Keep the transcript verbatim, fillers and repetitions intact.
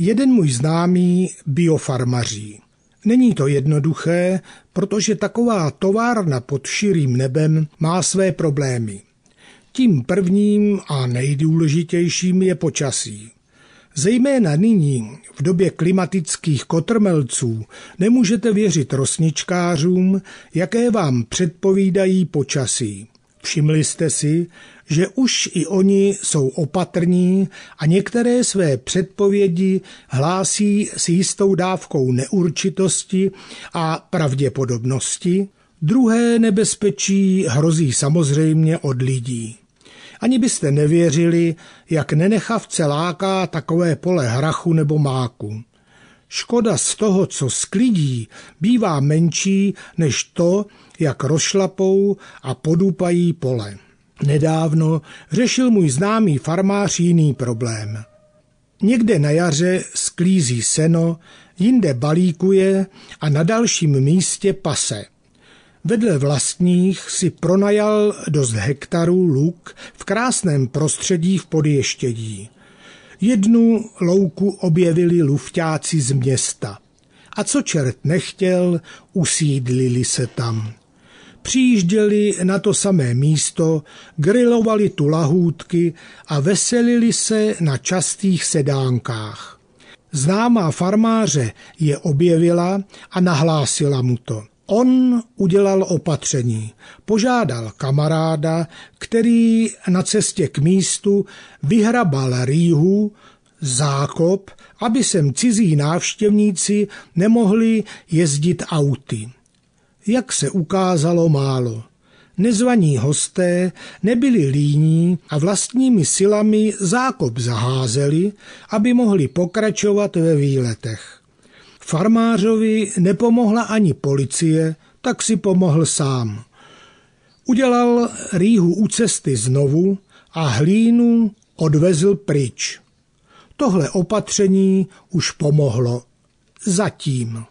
Jeden můj známý biofarmaří. Není to jednoduché, protože taková továrna pod širým nebem má své problémy. Tím prvním a nejdůležitějším je počasí. Zejména nyní, v době klimatických kotrmelců, nemůžete věřit rosničkářům, jaké vám předpovídají počasí. Všimli jste si, že už i oni jsou opatrní a některé své předpovědi hlásí s jistou dávkou neurčitosti a pravděpodobnosti. Druhé nebezpečí hrozí samozřejmě od lidí. Ani byste nevěřili, jak nenechavce láká takové pole hrachu nebo máku. Škoda z toho, co sklidí, bývá menší než to, jak rozšlapou a podupají pole. Nedávno řešil můj známý farmář jiný problém. Někde na jaře sklízí seno, jinde balíkuje a na dalším místě pase. Vedle vlastních si pronajal dost hektarů luk v krásném prostředí v Podještědí. Jednu louku objevili lufťáci z města. A co čert nechtěl, usídlili se tam. Přijížděli na to samé místo, grilovali tu lahůdky a veselili se na častých sedánkách. Známá farmáře je objevila a nahlásila mu to. On udělal opatření, požádal kamaráda, který na cestě k místu vyhrabal rýhu, zákop, aby sem cizí návštěvníci nemohli jezdit auty. Jak se ukázalo, málo. Nezvaní hosté nebyli líní a vlastními silami zákop zaházeli, aby mohli pokračovat ve výletech. Farmářovi nepomohla ani policie, tak si pomohl sám. Udělal rýhu u cesty znovu a hlínu odvezl pryč. Tohle opatření už pomohlo. Zatím.